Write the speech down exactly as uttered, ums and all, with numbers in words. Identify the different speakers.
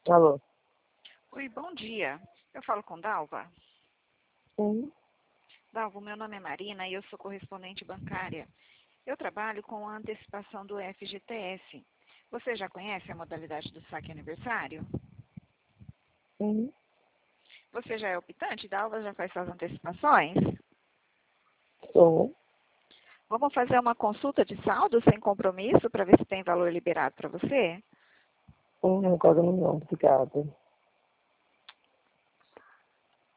Speaker 1: Alô?
Speaker 2: Oi, bom dia. Eu falo com Dalva.
Speaker 1: Sim.
Speaker 2: Dalva, meu nome é Marina e eu sou correspondente bancária. Eu trabalho com a antecipação do F G T S. Você já conhece a modalidade do saque aniversário?
Speaker 1: Sim.
Speaker 2: Você já é optante, Dalva? Já faz suas antecipações?
Speaker 1: Sou.
Speaker 2: Vamos fazer uma consulta de saldo sem compromisso para ver se tem valor liberado para você?
Speaker 1: Sim, agora não, obrigada.